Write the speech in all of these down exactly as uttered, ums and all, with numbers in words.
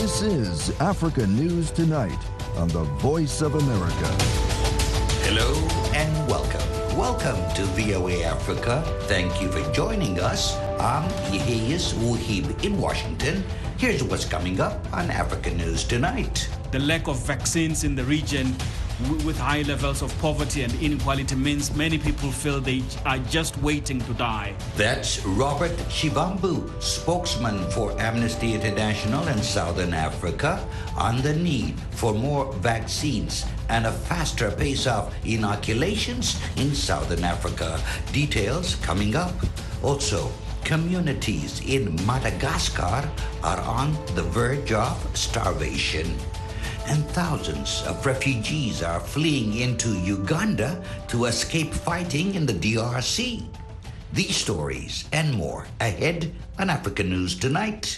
This is Africa News Tonight on the Voice of America. Hello and welcome. Welcome to V O A Africa. Thank you for joining us. I'm Yehiyas Wuhib in Washington. Here's what's coming up on Africa News Tonight. The lack of vaccines in the region with high levels of poverty and inequality means many people feel they are just waiting to die. That's Robert Shivambu, spokesman for Amnesty International in Southern Africa, on the need for more vaccines and a faster pace of inoculations in Southern Africa. Details coming up. Also, communities in Madagascar are on the verge of starvation. And thousands of refugees are fleeing into Uganda to escape fighting in the D R C. These stories and more ahead on Africa News Tonight.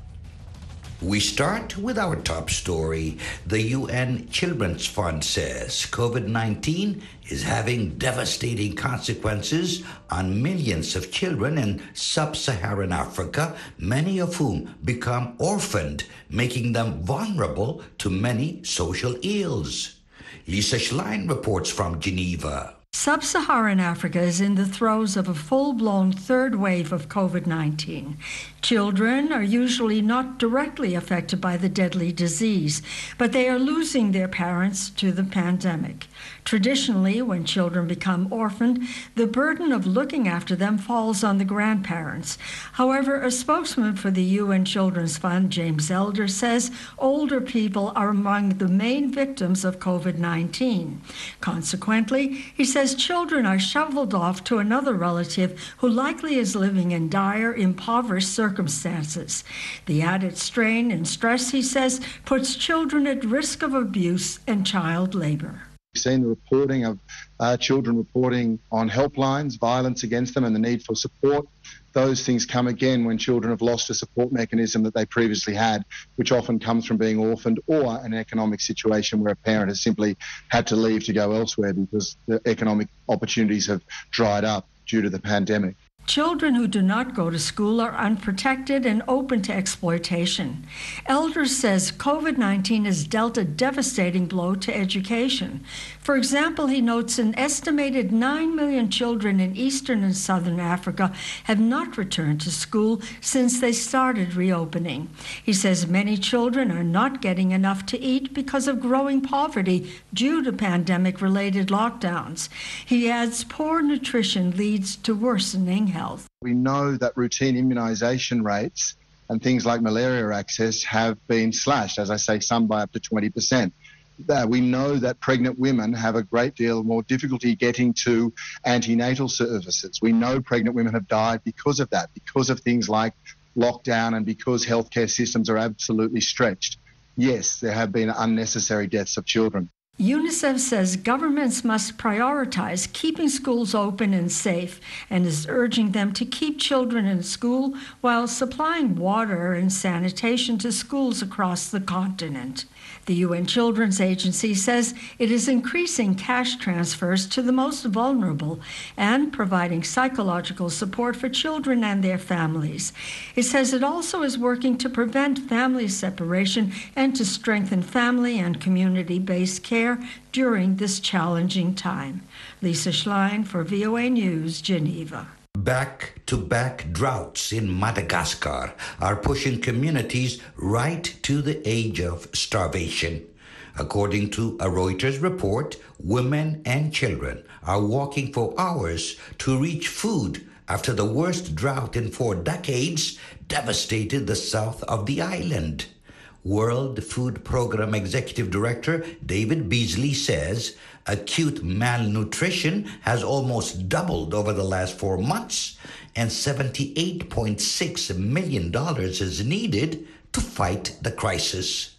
We start with our top story. The U N Children's Fund says COVID nineteen is having devastating consequences on millions of children in sub-Saharan Africa, many of whom become orphaned, making them vulnerable to many social ills. Lisa Schlein reports from Geneva. Sub-Saharan Africa is in the throes of a full-blown third wave of COVID nineteen. Children are usually not directly affected by the deadly disease, but they are losing their parents to the pandemic. Traditionally, when children become orphaned, the burden of looking after them falls on the grandparents. However, a spokesman for the U N Children's Fund, James Elder, says older people are among the main victims of COVID nineteen. Consequently, he says children are shoveled off to another relative who likely is living in dire, impoverished circumstances. The added strain and stress, he says, puts children at risk of abuse and child labor. We've seen the reporting of uh, children reporting on helplines, violence against them, and the need for support. Those things come again when children have lost a support mechanism that they previously had, which often comes from being orphaned or an economic situation where a parent has simply had to leave to go elsewhere because the economic opportunities have dried up due to the pandemic. Children who do not go to school are unprotected and open to exploitation. Elder says COVID nineteen has dealt a devastating blow to education. For example, he notes an estimated nine million children in Eastern and Southern Africa have not returned to school since they started reopening. He says many children are not getting enough to eat because of growing poverty due to pandemic-related lockdowns. He adds poor nutrition leads to worsening health. We know that routine immunisation rates and things like malaria access have been slashed, as I say, some by up to twenty percent. Uh, we know that pregnant women have a great deal more difficulty getting to antenatal services. We know pregnant women have died because of that, because of things like lockdown and because healthcare systems are absolutely stretched. Yes, there have been unnecessary deaths of children. UNICEF says governments must prioritize keeping schools open and safe and is urging them to keep children in school while supplying water and sanitation to schools across the continent. The U N Children's Agency says it is increasing cash transfers to the most vulnerable and providing psychological support for children and their families. It says it also is working to prevent family separation and to strengthen family and community-based care during this challenging time. Lisa Schlein for V O A News, Geneva. Back-to-back droughts in Madagascar are pushing communities right to the edge of starvation. According to a Reuters report, women and children are walking for hours to reach food after the worst drought in four decades devastated the south of the island. World Food Program Executive Director David Beasley says acute malnutrition has almost doubled over the last four months and seventy-eight point six million dollars is needed to fight the crisis.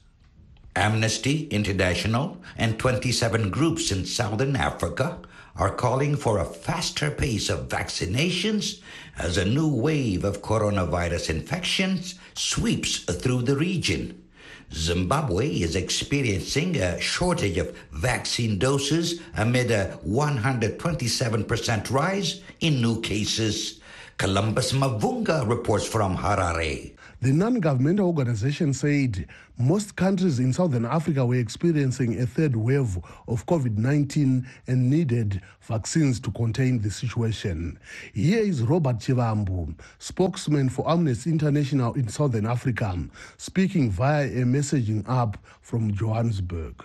Amnesty International and twenty-seven groups in Southern Africa are calling for a faster pace of vaccinations as a new wave of coronavirus infections sweeps through the region. Zimbabwe is experiencing a shortage of vaccine doses amid a one hundred twenty-seven percent rise in new cases. Columbus Mavunga reports from Harare. The non-governmental organization said most countries in Southern Africa were experiencing a third wave of COVID nineteen and needed vaccines to contain the situation. Here is Robert Chivambu, spokesman for Amnesty International in Southern Africa, speaking via a messaging app from Johannesburg.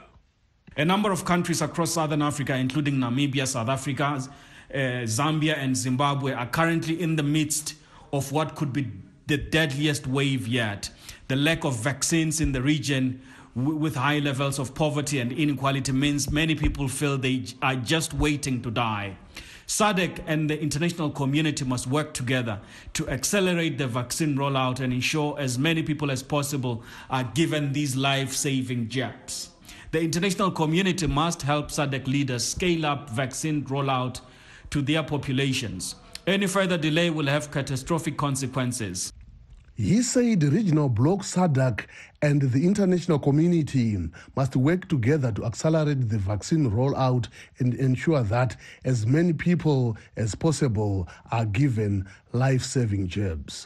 A number of countries across Southern Africa, including Namibia, South Africa, uh, Zambia, and Zimbabwe, are currently in the midst of what could be the deadliest wave yet. The lack of vaccines in the region w- with high levels of poverty and inequality means many people feel they are just waiting to die. S A D C and the international community must work together to accelerate the vaccine rollout and ensure as many people as possible are given these life-saving jabs. The international community must help S A D C leaders scale up vaccine rollout to their populations. Any further delay will have catastrophic consequences. He said regional bloc S A D C and the international community must work together to accelerate the vaccine rollout and ensure that as many people as possible are given life-saving jabs.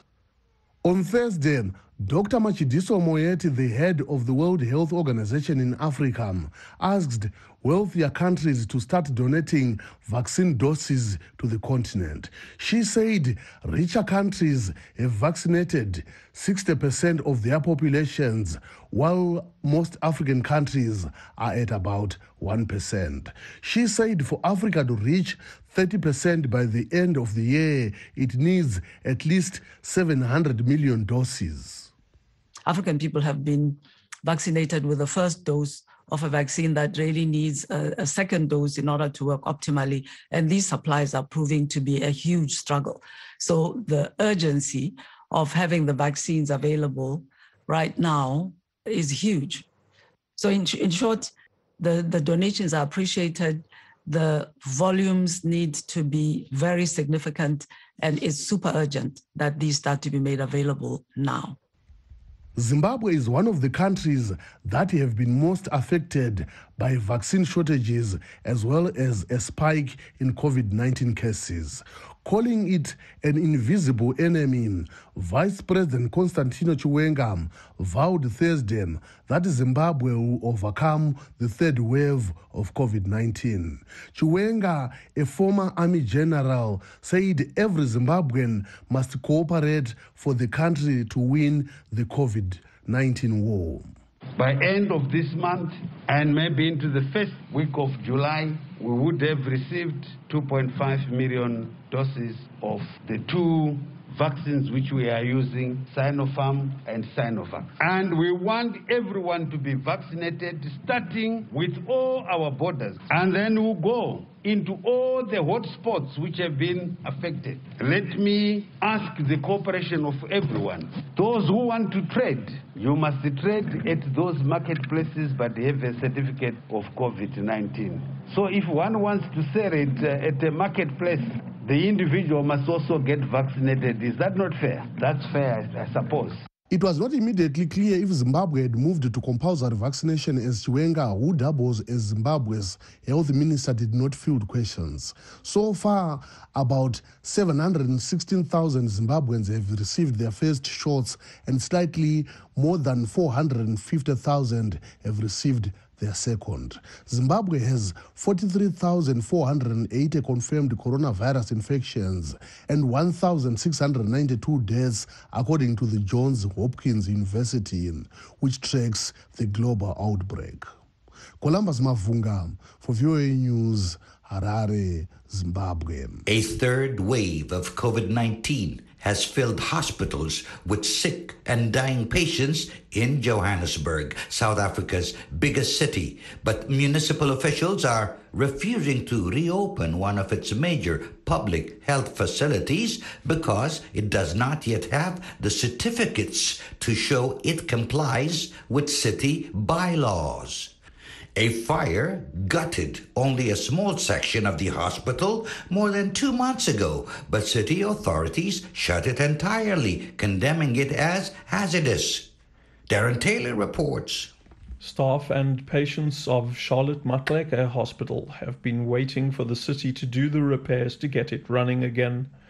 On Thursday, Doctor Matshidiso Moeti, the head of the World Health Organization in Africa, asked wealthier countries to start donating vaccine doses to the continent. She said richer countries have vaccinated sixty percent of their populations, while most African countries are at about one percent. She said for Africa to reach thirty percent by the end of the year, it needs at least seven hundred million doses. African people have been vaccinated with the first dose of a vaccine that really needs a, a second dose in order to work optimally. And these supplies are proving to be a huge struggle. So the urgency of having the vaccines available right now is huge. So in, in short, the, the donations are appreciated. The volumes need to be very significant, and it's super urgent that these start to be made available now. Zimbabwe is one of the countries that have been most affected by vaccine shortages as well as a spike in COVID nineteen cases. Calling it an invisible enemy, Vice President Constantino Chiwenga vowed Thursday that Zimbabwe will overcome the third wave of COVID nineteen. Chiwenga, a former army general, said every Zimbabwean must cooperate for the country to win the COVID nineteen war. By end of this month and maybe into the first week of July, we would have received two point five million doses of the two vaccines which we are using, Sinopharm and Sinovac. And we want everyone to be vaccinated, starting with all our borders. And then we'll go into all the hotspots which have been affected. Let me ask the cooperation of everyone. Those who want to trade, you must trade at those marketplaces but have a certificate of COVID nineteen. So if one wants to sell it uh, at a marketplace, the individual must also get vaccinated. Is that not fair? That's fair, I suppose. It was not immediately clear if Zimbabwe had moved to compulsory vaccination, as Chiwenga, who doubles as Zimbabwe's health minister, did not field questions. So far, about seven hundred sixteen thousand Zimbabweans have received their first shots, and slightly more than four hundred fifty thousand have received their second. Zimbabwe has forty-three thousand four hundred eighty confirmed coronavirus infections and one thousand six hundred ninety-two deaths, according to the Johns Hopkins University, which tracks the global outbreak. Columbus Mavunga for V O A News, Harare, Zimbabwe. A third wave of COVID nineteen has filled hospitals with sick and dying patients in Johannesburg, South Africa's biggest city. But municipal officials are refusing to reopen one of its major public health facilities because it does not yet have the certificates to show it complies with city bylaws. A fire gutted only a small section of the hospital more than two months ago, but city authorities shut it entirely, condemning it as hazardous. Darren Taylor reports. Staff and patients of Charlotte Maxeke Hospital have been waiting for the city to do the repairs to get it running again.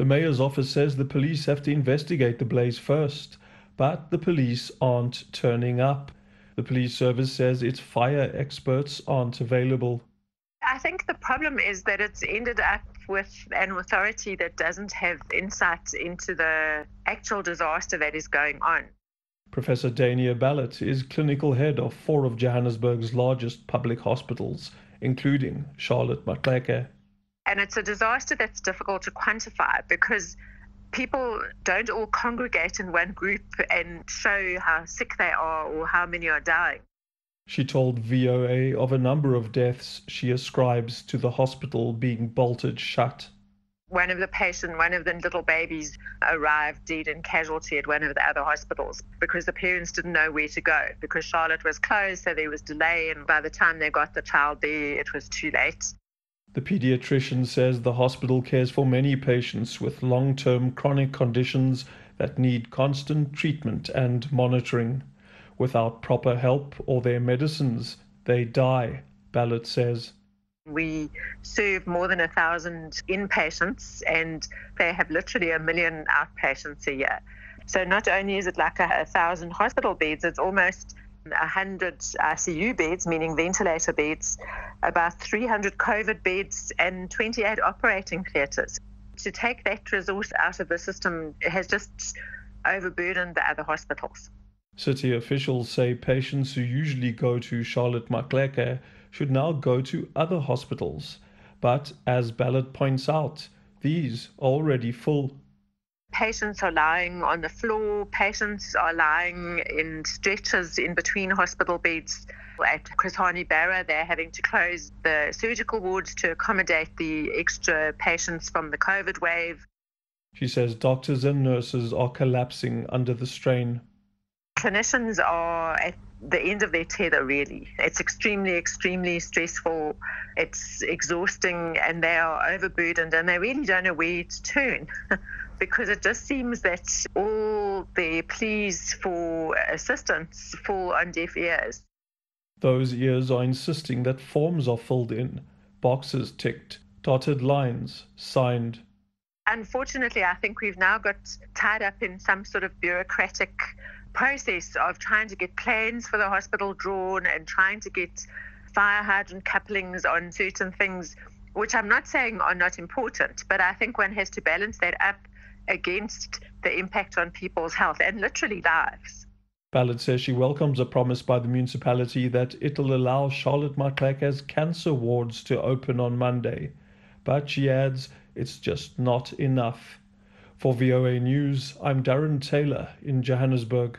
The mayor's office says the police have to investigate the blaze first, but the police aren't turning up. The police service says its fire experts aren't available. I think the problem is that it's ended up with an authority that doesn't have insight into the actual disaster that is going on. Professor Dania Ballett is clinical head of four of Johannesburg's largest public hospitals, including Charlotte Maxeke. And it's a disaster that's difficult to quantify because people don't all congregate in one group and show how sick they are or how many are dying. She told V O A of a number of deaths she ascribes to the hospital being bolted shut. One of the patients, one of the little babies arrived dead in casualty at one of the other hospitals because the parents didn't know where to go because Charlotte was closed, so there was delay, and by the time they got the child there, it was too late. The pediatrician says the hospital cares for many patients with long-term chronic conditions that need constant treatment and monitoring. Without proper help or their medicines, they die, Ballett says. We serve more than a thousand inpatients and they have literally a million outpatients a year. So not only is it like a, a thousand hospital beds, it's almost a hundred I C U beds, meaning ventilator beds, about three hundred COVID beds and twenty-eight operating theatres. To take that resource out of the system has just overburdened the other hospitals. City officials say patients who usually go to Charlotte Maxeke should now go to other hospitals. But as Ballett points out, these are already full. Patients are lying on the floor, patients are lying in stretchers in between hospital beds. At Chris Hani Barra, they're having to close the surgical wards to accommodate the extra patients from the COVID wave. She says doctors and nurses are collapsing under the strain. Clinicians are at the end of their tether, really. It's extremely, extremely stressful. It's exhausting and they are overburdened and they really don't know where to turn because it just seems that all their pleas for assistance fall on deaf ears. Those ears are insisting that forms are filled in, boxes ticked, dotted lines signed. Unfortunately, I think we've now got tied up in some sort of bureaucratic process of trying to get plans for the hospital drawn and trying to get fire hydrant couplings on certain things, which I'm not saying are not important, but I think one has to balance that up against the impact on people's health and literally lives. Ballett says she welcomes a promise by the municipality that it'll allow Charlotte Maxeke's cancer wards to open on Monday, but she adds it's just not enough. For V O A News, I'm Darren Taylor in Johannesburg.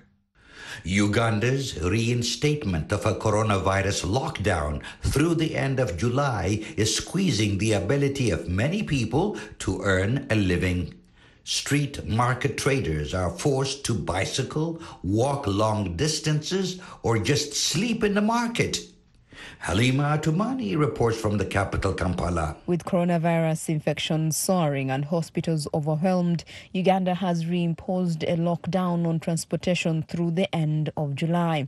Uganda's reinstatement of a coronavirus lockdown through the end of July is squeezing the ability of many people to earn a living. Street market traders are forced to bicycle, walk long distances, or just sleep in the market. Halima Atumani reports from the capital, Kampala. With coronavirus infections soaring and hospitals overwhelmed, Uganda has reimposed a lockdown on transportation through the end of July.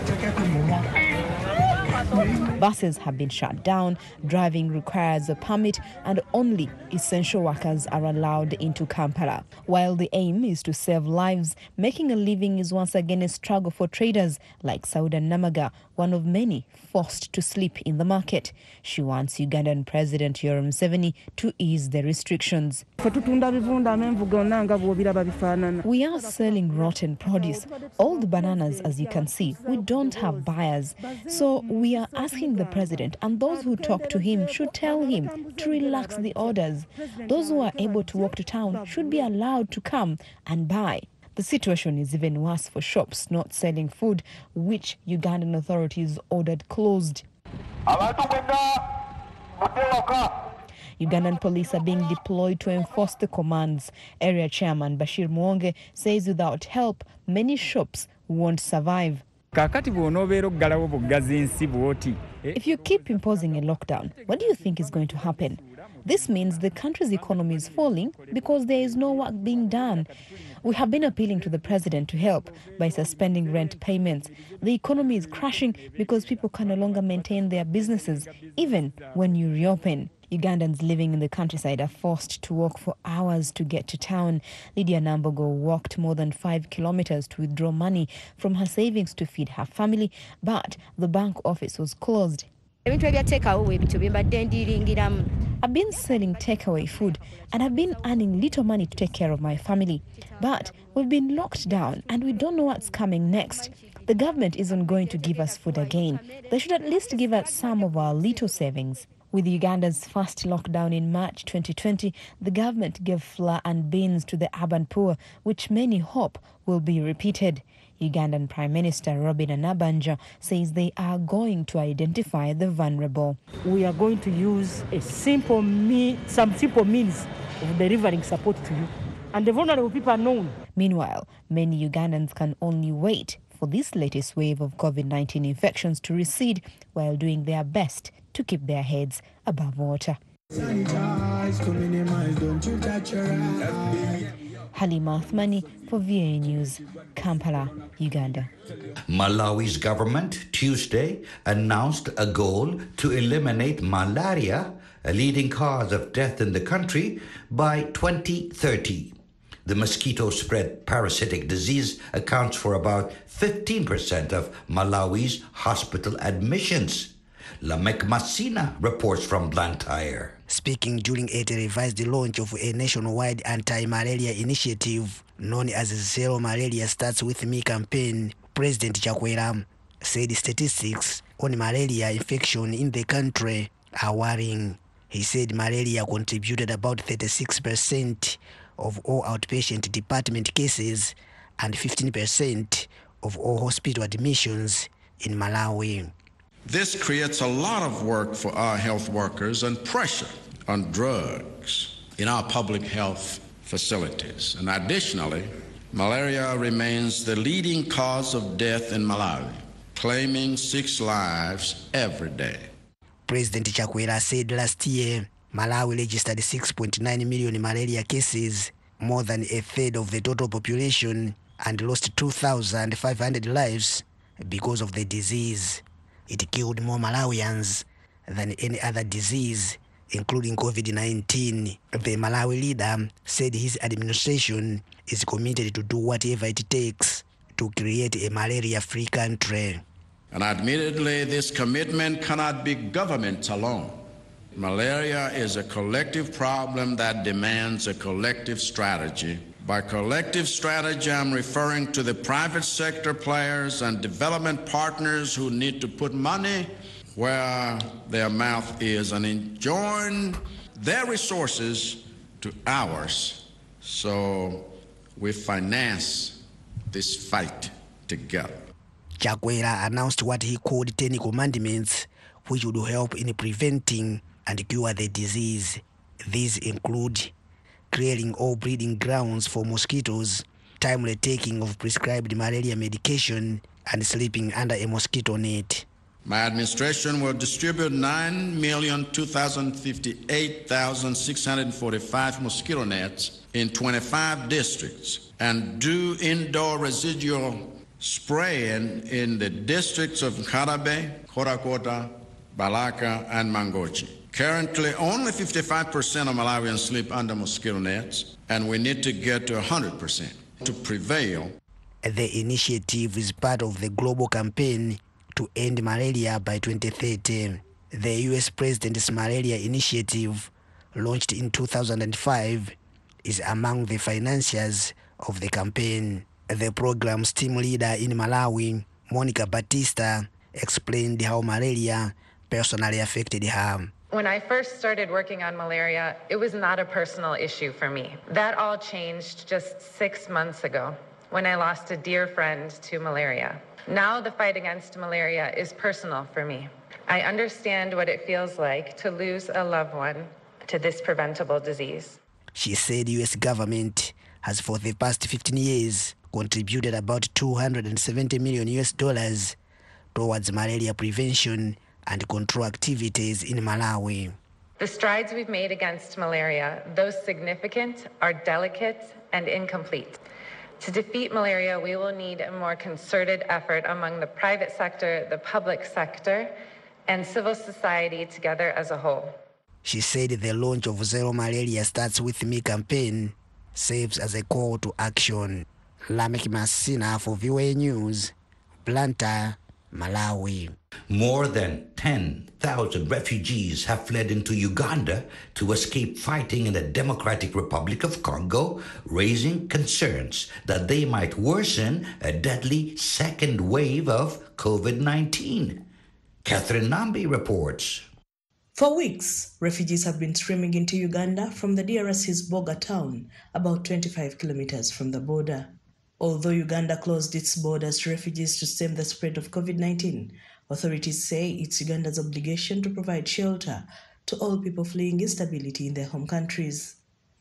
Buses have been shut down, driving requires a permit, and only essential workers are allowed into Kampala. While the aim is to save lives, making a living is once again a struggle for traders like Sauda Namaga, one of many forced to sleep in the market. She wants Ugandan President Yoweri Museveni to ease the restrictions. We are selling rotten produce. All the bananas, as you can see, we don't have buyers. So we are asking the president, and those who talk to him should tell him to relax the orders. Those who are able to walk to town should be allowed to come and buy. The situation is even worse for shops not selling food, which Ugandan authorities ordered closed. Ugandan police are being deployed to enforce the commands. Area Chairman Bashir Mwonge says without help, many shops won't survive. If you keep imposing a lockdown, what do you think is going to happen? This means the country's economy is falling because there is no work being done. We have been appealing to the president to help by suspending rent payments. The economy is crashing because people can no longer maintain their businesses, even when you reopen. Ugandans living in the countryside are forced to walk for hours to get to town. Lydia Nambogo walked more than five kilometers to withdraw money from her savings to feed her family, but the bank office was closed. I've been selling takeaway food and I've been earning little money to take care of my family. But we've been locked down and we don't know what's coming next. The government isn't going to give us food again. They should at least give us some of our little savings. With Uganda's first lockdown in March twenty twenty, the government gave flour and beans to the urban poor, which many hope will be repeated. Ugandan Prime Minister Robin Anabanja says they are going to identify the vulnerable. We are going to use a simple me- some simple means of delivering support to you. And the vulnerable people are known. Meanwhile, many Ugandans can only wait for this latest wave of COVID nineteen infections to recede while doing their best to keep their heads above water. Halima Athmani for V A News, Kampala, Uganda. Malawi's government Tuesday announced a goal to eliminate malaria, a leading cause of death in the country, by twenty thirty. The mosquito-spread parasitic disease accounts for about fifteen percent of Malawi's hospital admissions. Lamek Masina reports from Blantyre. Speaking during a televised launch of a nationwide anti-malaria initiative known as Zero Malaria Starts With Me campaign, President Chakwera said statistics on malaria infection in the country are worrying. He said malaria contributed about thirty-six percent of all outpatient department cases and fifteen percent of all hospital admissions in Malawi. This creates a lot of work for our health workers and pressure on drugs in our public health facilities. And additionally, malaria remains the leading cause of death in Malawi, claiming six lives every day. President Chakwera said last year, Malawi registered six point nine million malaria cases, more than a third of the total population, and lost two thousand five hundred lives because of the disease. It killed more Malawians than any other disease, including COVID nineteen. The Malawi leader said his administration is committed to do whatever it takes to create a malaria-free country. And admittedly, this commitment cannot be government alone. Malaria is a collective problem that demands a collective strategy. By collective strategy, I'm referring to the private sector players and development partners who need to put money where their mouth is and join their resources to ours so we finance this fight together. Chakwera announced what he called ten commandments, which would help in preventing and cure the disease. These include clearing all breeding grounds for mosquitoes, timely taking of prescribed malaria medication, and sleeping under a mosquito net. My administration will distribute nine million two hundred fifty-eight thousand six hundred forty-five mosquito nets in twenty-five districts and do indoor residual spraying in the districts of Nkarabe, Korakota, Balaka, and Mangochi. Currently, only fifty-five percent of Malawians sleep under mosquito nets, and we need to get to one hundred percent to prevail. The initiative is part of the global campaign to end malaria by twenty thirty. The U S President's Malaria Initiative, launched in two thousand five, is among the financiers of the campaign. The program's team leader in Malawi, Monica Batista, explained how malaria personally affected her. When I first started working on malaria, it was not a personal issue for me. That all changed just six months ago when I lost a dear friend to malaria. Now the fight against malaria is personal for me. I understand what it feels like to lose a loved one to this preventable disease. She said U S government has for the past fifteen years contributed about two hundred seventy million U S dollars towards malaria prevention and control activities in Malawi. The strides we've made against malaria, though significant, are delicate and incomplete. To defeat malaria, we will need a more concerted effort among the private sector, the public sector, and civil society together as a whole. She said the launch of Zero Malaria Starts With Me campaign serves as a call to action. Lamek Masina for V O A News, Blantyre, Malawi. More than ten thousand refugees have fled into Uganda to escape fighting in the Democratic Republic of Congo, raising concerns that they might worsen a deadly second wave of COVID nineteen. Catherine Nambi reports. For weeks, refugees have been streaming into Uganda from the D R C's Boga town, about twenty-five kilometers from the border. Although Uganda closed its borders to refugees to stem the spread of COVID nineteen, authorities say it's Uganda's obligation to provide shelter to all people fleeing instability in their home countries.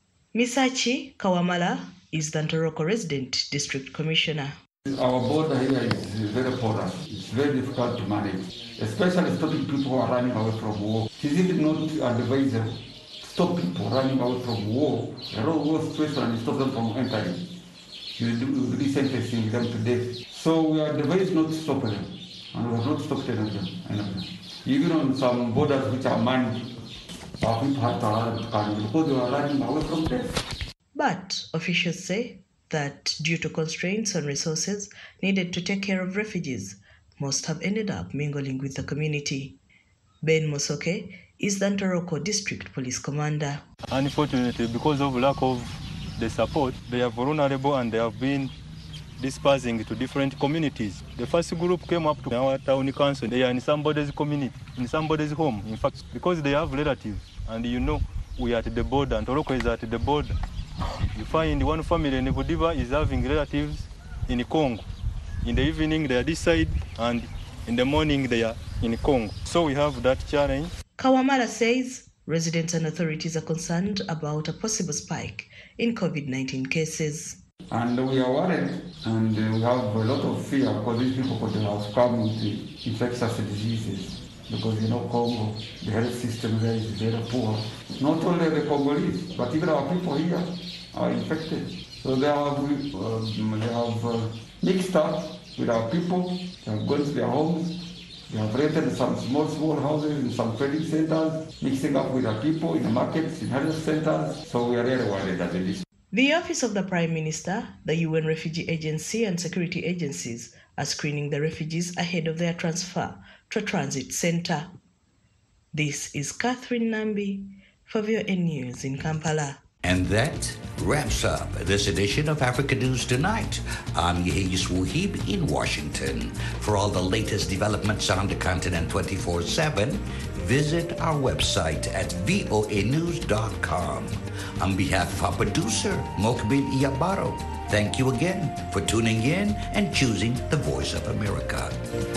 Misachi Kawamala is the Ntoroko resident district commissioner. Our border here is very porous. It's very difficult to manage, especially stopping people who are running away from war. It is even not advisable to stop people running away from war, a real war situation, and stop them from entering. You will be sentencing them to death. So we are advised not to stop them, and we have not stopped any of them. Even on some borders which are manned, our people have to run because they are running away from death. But officials say that due to constraints on resources needed to take care of refugees, most have ended up mingling with the community. Ben Mosoke is the Ntoroko District Police Commander. Unfortunately, because of lack of the support, they are vulnerable and they have been dispersing to different communities. The first group came up to our town council. They are in somebody's community, in somebody's home. In fact, because they have relatives, and you know, we are at the border, and Ntoroko is at the border. You find one family in Budiba is having relatives in Congo. In the evening, they are this side, and in the morning, they are in Congo. So we have that challenge. Kawamala says residents and authorities are concerned about a possible spike in COVID nineteen cases. And we are worried, and we have a lot of fear because these people could have come with infectious diseases. Because, you know, Congo, the health system there is very poor. Not only the Congolese, but even our people here are infected. So they have, uh, they have uh, mixed up with our people. They have gone to their homes. They have rented some small, small houses in some trading centers, mixing up with our people in the markets, in health centers. So we are really worried at this. The Office of the Prime Minister, the U N Refugee Agency, and security agencies are screening the refugees ahead of their transfer to a transit center. This is Catherine Nambi for V O A News in Kampala. And that wraps up this edition of Africa News Tonight. I'm Yehis Wuhib in Washington. For all the latest developments on the continent twenty-four seven, visit our website at voa news dot com. On behalf of our producer, Mokbil Iabaro, thank you again for tuning in and choosing the Voice of America.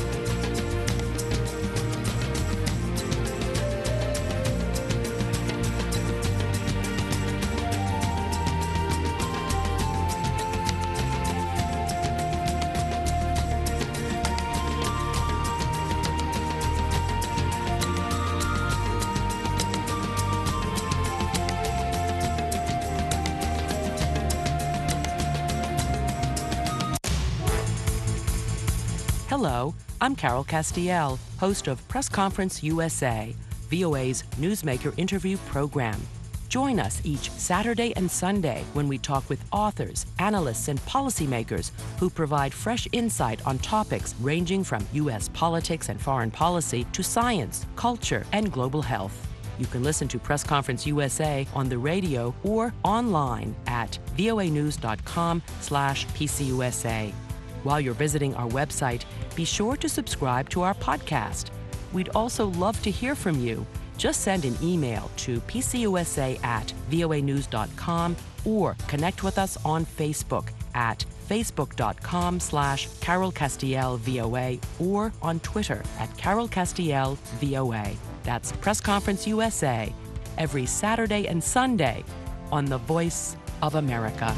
Hello, I'm Carol Castiel, host of Press Conference U S A, V O A's newsmaker interview program. Join us each Saturday and Sunday when we talk with authors, analysts, and policymakers who provide fresh insight on topics ranging from U S politics and foreign policy to science, culture, and global health. You can listen to Press Conference U S A on the radio or online at voa news dot com slash P C U S A. While you're visiting our website, be sure to subscribe to our podcast. We'd also love to hear from you. Just send an email to p c u s a at voa news dot com or connect with us on Facebook at facebook dot com slash Carol Castiel V O A or on Twitter at Carol Castiel V O A. That's Press Conference U S A, every Saturday and Sunday on the Voice of America.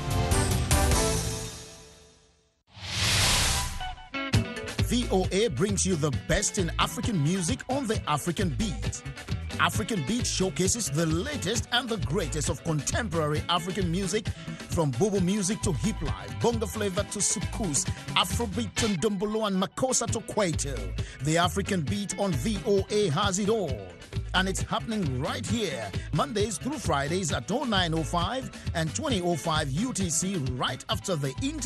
V O A brings you the best in African music on the African Beat. African Beat showcases the latest and the greatest of contemporary African music, from Bobo music to hip life, bongo flavor to soukous, Afrobeat to ndombolo and makossa to kwaito. The African Beat on V O A has it all. and it's happening right here, Mondays through Fridays at oh nine oh five and twenty oh five U T C, right after the interview.